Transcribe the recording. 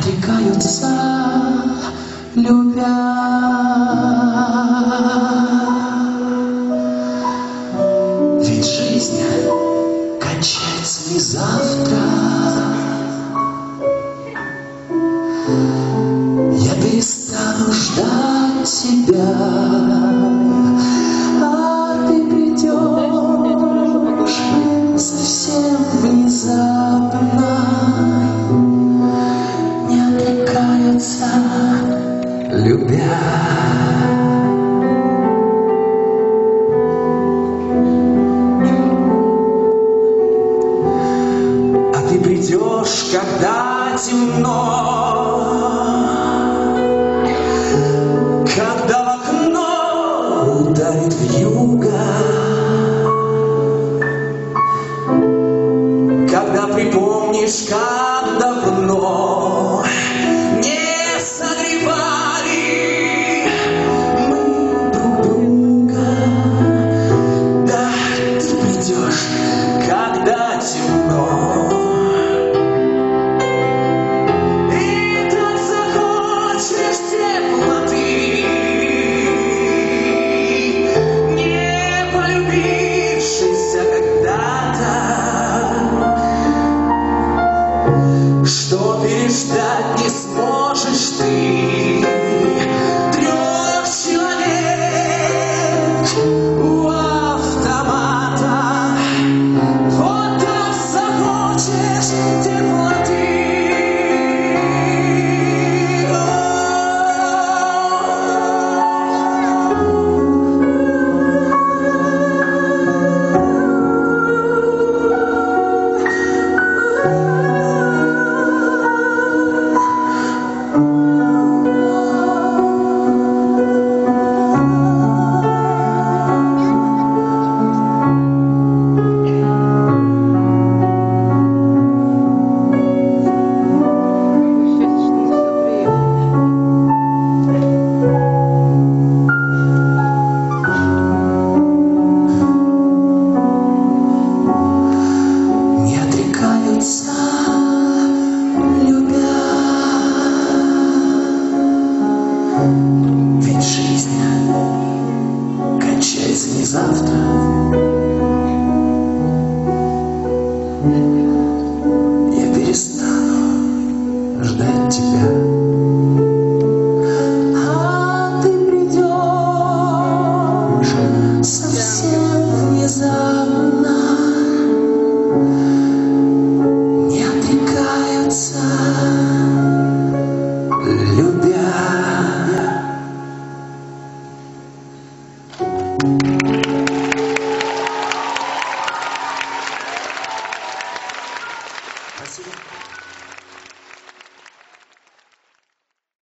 отрекаются, любя. Ведь жизнь кончается не завтра. Я перестану ждать тебя, а ты придешь совсем внезапно. Не отрекаются, любя. А ты придешь, когда темно, когда в окно ударит вьюга, когда припомнишь, как давно не согревали мы друг друга. Да, ты придешь, когда темно. Что переждать не сможешь ты, 3 человек у автомата. Вот так захочешь теплоты. Ведь жизнь кончается не завтра. Я перестану ждать тебя, а ты придешь совсем внезапно. Не отрекаются, любя. Спасибо.